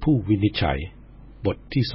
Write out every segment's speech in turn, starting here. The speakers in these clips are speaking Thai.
ผู้วินิจฉัยบทที่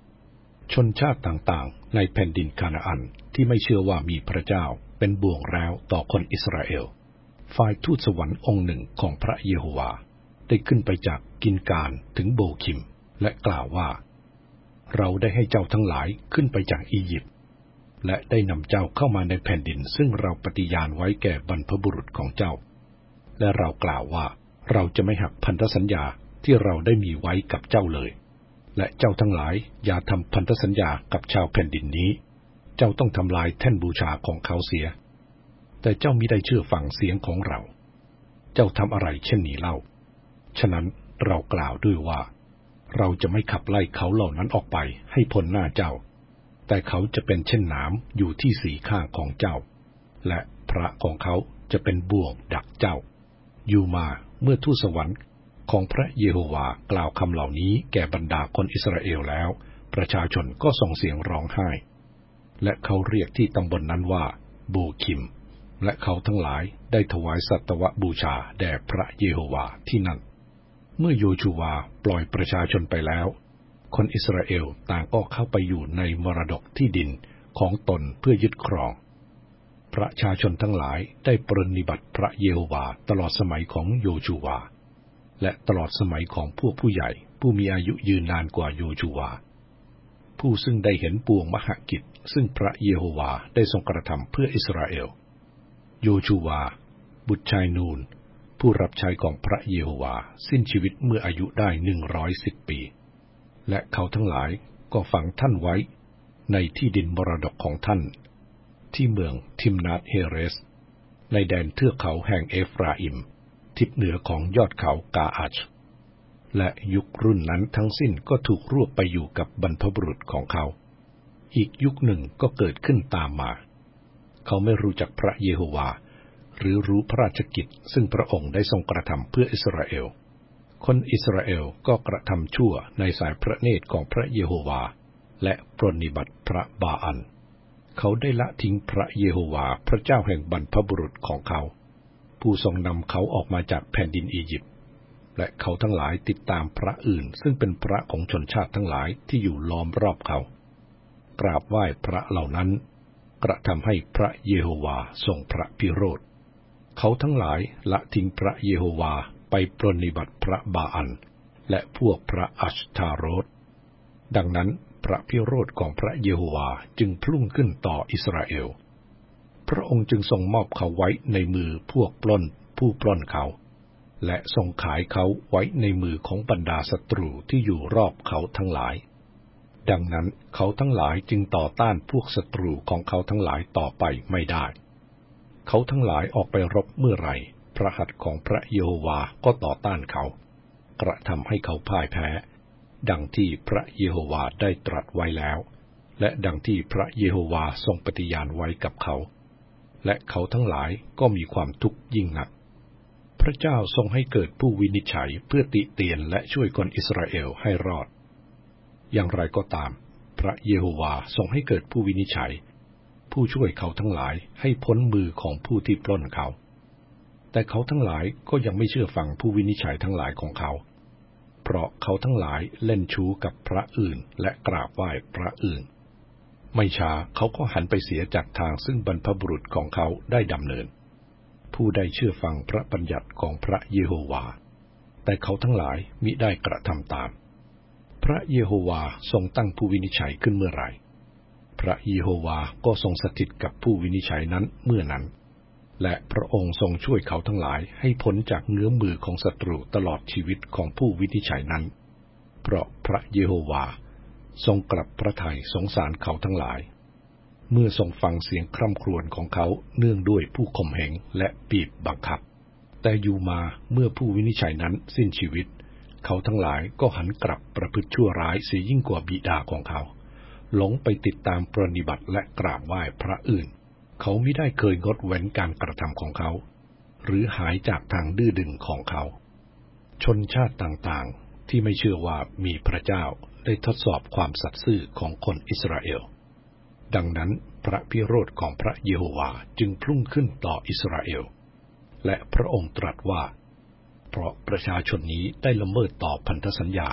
2ชนชาติต่างๆในแผ่นดินคานาอันที่ไม่เชื่อว่ามีพระเจ้าเป็นบ่วงร้าวต่อคนอิสราเอลฝ่ายทูตสวรรค์องค์หนึ่งของพระเยโฮวาได้ขึ้นไปจากกินการถึงโบคิมและกล่าวว่าเราได้ให้เจ้าทั้งหลายขึ้นไปจากอียิปต์และได้นำเจ้าเข้ามาในแผ่นดินซึ่งเราปฏิญาณไว้แก่บรรพบุรุษของเจ้าและเรากล่าวว่าเราจะไม่หักพันธสัญญาที่เราได้มีไว้กับเจ้าเลยและเจ้าทั้งหลายอย่าทำพันธสัญญากับชาวแผ่นดินนี้เจ้าต้องทำลายแท่นบูชาของเขาเสียแต่เจ้ามิได้เชื่อฟังเสียงของเราเจ้าทำอะไรเช่นนี้เล่าฉะนั้นเรากล่าวด้วยว่าเราจะไม่ขับไล่เขาเหล่านั้นออกไปให้พ้นหน้าเจ้าแต่เขาจะเป็นเช่นหนามอยู่ที่สี่ข้างของเจ้าและพระของเขาจะเป็นบ่วงดักเจ้าอยู่มาเมื่อทูตสวรรค์ของพระเยโฮวากล่าวคำเหล่านี้แก่บรรดาคนอิสราเอลแล้วประชาชนก็ส่งเสียงร้องไห้และเขาเรียกที่ตำบลนั้นว่าโบคิมและเขาทั้งหลายได้ถวายสัตวบูชาแด่พระเยโฮวาที่นั่นเมื่อโยชูวาปล่อยประชาชนไปแล้วคนอิสราเอลต่างก็เข้าไปอยู่ในมรดกที่ดินของตนเพื่อยึดครองประชาชนทั้งหลายได้ปรนนิบัติพระเยโฮวาตลอดสมัยของโยชูวาและตลอดสมัยของพวกผู้ใหญ่ผู้มีอายุยืนนานกว่าโยชูวาผู้ซึ่งได้เห็นปวงมหกิจซึ่งพระเยโฮวาได้ทรงกระทำเพื่ออิสราเอลโยชูวาบุตรชายนูนผู้รับใช้ของพระเยโฮวาสิ้นชีวิตเมื่ออายุได้110 ปีและเขาทั้งหลายก็ฝังท่านไว้ในที่ดินมรดกของท่านที่เมืองทิมนาทเฮเรสในแดนเทือกเขาแห่งเอฟราอิมทิศเหนือของยอดเขากาอัชและยุครุ่นนั้นทั้งสิ้นก็ถูกรวบไปอยู่กับบรรพบุรุษของเขาอีกยุคหนึ่งก็เกิดขึ้นตามมาเขาไม่รู้จักพระเยโฮวาหรือรู้พระราชกิจซึ่งพระองค์ได้ทรงกระทำเพื่ออิสราเอลคนอิสราเอลก็กระทำชั่วในสายพระเนตรของพระเยโฮวาและปรนนิบัติพระบาอัลเขาได้ละทิ้งพระเยโฮวาพระเจ้าแห่งบรรพบุรุษของเขาผู้ทรงนำเขาออกมาจากแผ่นดินอียิปต์และเขาทั้งหลายติดตามพระอื่นซึ่งเป็นพระของชนชาติทั้งหลายที่อยู่ล้อมรอบเขากราบไหว้พระเหล่านั้นกระทำให้พระเยโฮวาทรงพระพิโรธเขาทั้งหลายละทิ้งพระเยโฮวาไปปรนนิบัติพระบาอัลและพวกพระอัชทาโรตดังนั้นพระพิโรธของพระเยโฮวาจึงพุ่งขึ้นต่ออิสราเอลพระองค์จึงทรงมอบเขาไว้ในมือพวกปล้นผู้ปล้นเขาและทรงขายเขาไว้ในมือของบรรดาศัตรูที่อยู่รอบเขาทั้งหลายดังนั้นเขาทั้งหลายจึงต่อต้านพวกศัตรูของเขาทั้งหลายต่อไปไม่ได้เขาทั้งหลายออกไปรบเมื่อไหร่พระหัตถ์ของพระเยโฮวาก็ต่อต้านเขากระทำให้เขาพ่ายแพ้ดังที่พระเยโฮวาได้ตรัสไว้แล้วและดังที่พระเยโฮวาทรงปฏิญาณไว้กับเขาและเขาทั้งหลายก็มีความทุกข์ยิ่งหนักพระเจ้าทรงให้เกิดผู้วินิจฉัยเพื่อติเตียนและช่วยคนอิสราเอลให้รอดอย่างไรก็ตามพระเยโฮวาทรงให้เกิดผู้วินิจฉัยผู้ช่วยเขาทั้งหลายให้พ้นมือของผู้ที่ปล้นเขาแต่เขาทั้งหลายก็ยังไม่เชื่อฟังผู้วินิจฉัยทั้งหลายของเขาเพราะเขาทั้งหลายเล่นชู้กับพระอื่นและกราบไหว้พระอื่นไม่ช้าเขาก็หันไปเสียจากทางซึ่งบรรพบุรุษของเขาได้ดำเนินผู้ได้เชื่อฟังพระบัญญัติของพระเยโฮวาแต่เขาทั้งหลายมิได้กระทำตามพระเยโฮวาทรงตั้งผู้วินิจฉัยขึ้นเมื่อไหร่พระเยโฮวาก็ทรงสถิตกับผู้วินิจฉัยนั้นเมื่อนั้นและพระองค์ทรงช่วยเขาทั้งหลายให้พ้นจากเงื้อมือของศัตรูตลอดชีวิตของผู้วินิจฉัยนั้นเพราะพระเยโฮวาทรงกลับพระทัยสงสารเขาทั้งหลายเมื่อทรงฟังเสียงคร่ำครวญของเขาเนื่องด้วยผู้ข่มเหงและบีบบังคับแต่อยู่มาเมื่อผู้วินิจฉัยนั้นสิ้นชีวิตเขาทั้งหลายก็หันกลับประพฤติชั่วร้ายเสียยิ่งกว่าบิดาของเขาหลงไปติดตามปรนนิบัติและกราบไหว้พระอื่นเขามิได้เคยงดเว้นการกระทำของเขาหรือหายจากทางดื้อดึงของเขาชนชาติต่างๆที่ไม่เชื่อว่ามีพระเจ้าได้ทดสอบความสัตย์ซื่อของคนอิสราเอลดังนั้นพระพิโรธของพระเยโฮวาจึงพุ่งขึ้นต่ออิสราเอลและพระองค์ตรัสว่าเพราะประชาชนนี้ได้ละเมิดต่อพันธสัญญา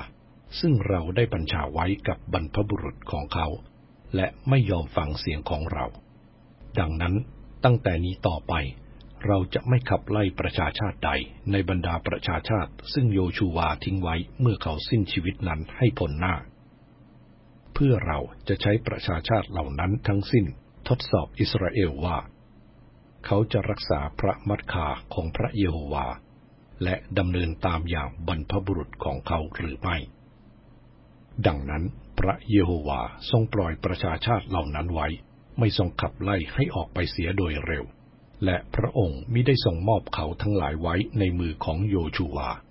ซึ่งเราได้บัญชาไว้กับบรรพบุรุษของเขาและไม่ยอมฟังเสียงของเราดังนั้นตั้งแต่นี้ต่อไปเราจะไม่ขับไล่ประชาชาติใดในบรรดาประชาชาติซึ่งโยชูวาทิ้งไว้เมื่อเขาสิ้นชีวิตนั้นให้พ้นหน้าเพื่อเราจะใช้ประชาชาติเหล่านั้นทั้งสิ้นทดสอบอิสราเอลว่าเขาจะรักษาพระมัทธาของพระเยโฮวาและดำเนินตามอย่างบรรพบุรุษของเขาหรือไม่ดังนั้นพระเยโฮวาทรงปล่อยประชาชาติเหล่านั้นไว้ไม่ทรงขับไล่ให้ออกไปเสียโดยเร็วและพระองค์มิได้ทรงมอบเขาทั้งหลายไว้ในมือของโยชูวา